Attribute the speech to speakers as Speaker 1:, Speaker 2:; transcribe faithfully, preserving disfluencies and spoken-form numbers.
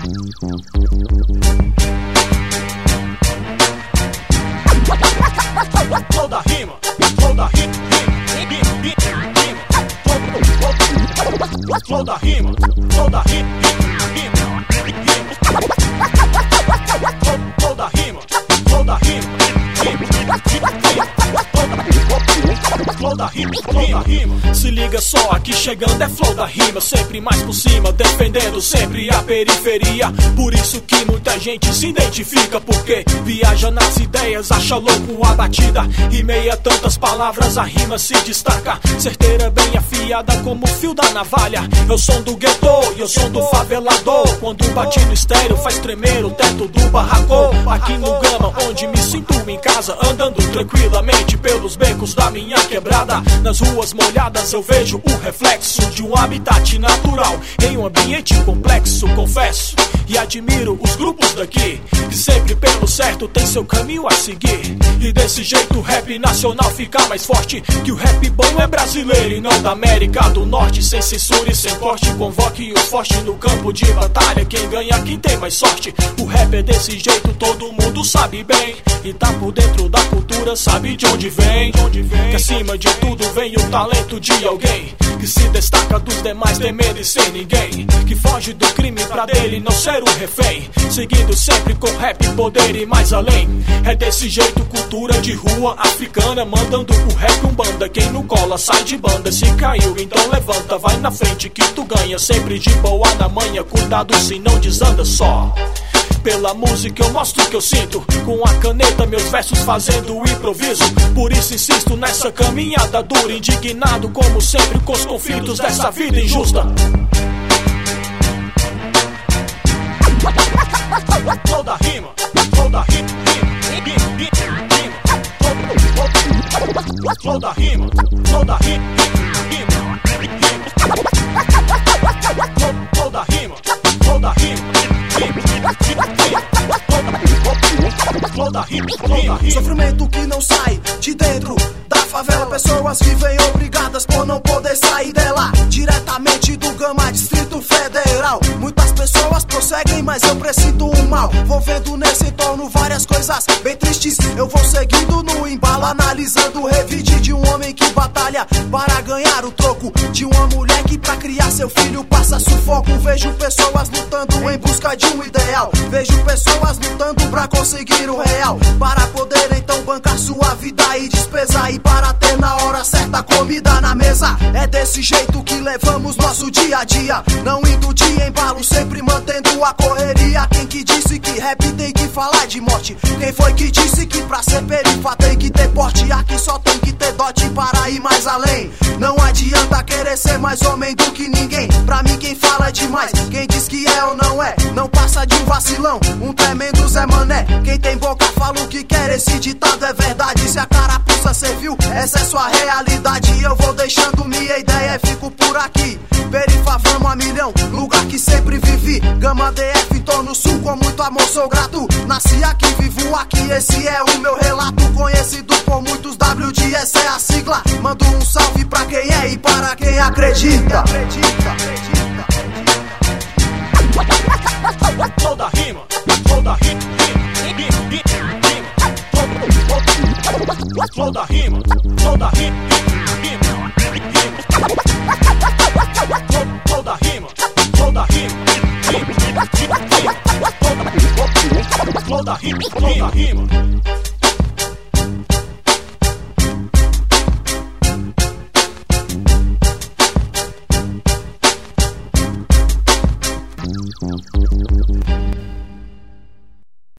Speaker 1: Flow da rima, flow da rima, flow da rima, flow da rima, flow da rima, flow da rima, flow da rima, flow da rima. Se liga só, aqui chegando é flow da rima, sempre mais por cima, defendendo sempre a periferia. Por isso que muita gente se identifica, porque viaja nas ideias, acha louco a batida. E meia tantas palavras a rima se destaca, certeira bem afiada como o fio da navalha. Eu sou do gueto, eu sou do favelador, quando bati no estéreo faz tremer o teto do barracô. Aqui no Gama, onde me sinto em casa, andando tranquilamente pelos becos da minha quebrada. Nas ruas molhadas eu vejo o reflexo de um habitat natural em um ambiente complexo, confesso. E admiro os grupos daqui, que sempre pelo certo tem seu caminho a seguir. E desse jeito o rap nacional fica mais forte, que o rap bom é brasileiro e não da América do Norte. Sem censura e sem corte, convoque os fortes no campo de batalha. Quem ganha, quem tem mais sorte. O rap é desse jeito, todo mundo sabe bem. E tá por dentro da cultura, sabe de onde vem. Que acima de tudo vem o talento de alguém que se destaca dos demais, temendo e sem ninguém, que foge do crime pra dele não ser um refém, seguindo sempre com rap, poder e mais além. É desse jeito, cultura de rua africana, mandando o rap um banda. Quem não cola sai de banda, se caiu então levanta, vai na frente que tu ganha, sempre de boa na manha, cuidado se não desanda só. Pela música eu mostro o que eu sinto, com a caneta meus versos fazendo improviso. Por isso insisto nessa caminhada dura, indignado como sempre com os conflitos dessa vida injusta. Flow da rima, flow da rima, flow da rima, flow da rima, flow da rima, flow da rima.
Speaker 2: Sofrimento que não sai de dentro da favela, pessoas vivem obrigadas por não poder sair dela. Diretamente do Gama, Distrito Federal, muitas pessoas prosseguem, mas eu presinto o mal. Vou vendo nesse entorno várias coisas bem tristes. Eu vou seguindo no embalo, analisando o revide de um homem que batalha para ganhar o troco, de uma mulher que pra criar seu filho passa sufoco. Vejo pessoas lutando em busca de um ideal, vejo pessoas lutando pra conseguir o real, para poder então bancar sua vida e despesa, e para ter na hora certa comida na mesa. É desse jeito que levamos nosso dia a dia, não indo de embalo, sempre mantendo a correria. Quem que disse que rap tem que falar de morte? Quem foi que disse que pra ser perifa tem que ter porte? Aqui só tem que ter dote para ir mais além. Não adianta querer ser mais homem do que ninguém. Pra mim quem fala é demais, quem diz que é ou não é, não passa de um vacilão, um tremendo Zé Mané. Quem tem boca fala o que quer, esse ditado é verdade. Se a carapuça serviu, essa é sua realidade. Eu vou deixando minha ideia e fico por aqui. Perifa, vamos a milhão, lugar que sempre vivi. Gama D F, entorno sul, com muito amor sou grato. Nasci aqui, vivo aqui, esse é o meu relato. Conhecido por muitos, W D S é a sigla. Mando um salve pra quem é e para quem acredita. Acredita, acredita, acredita.
Speaker 1: Flow da rima, flow da rima, flow da rima, flow da rima, flow da rima, flow da rima, flow da rima, flow da rima.
Speaker 3: Thank you.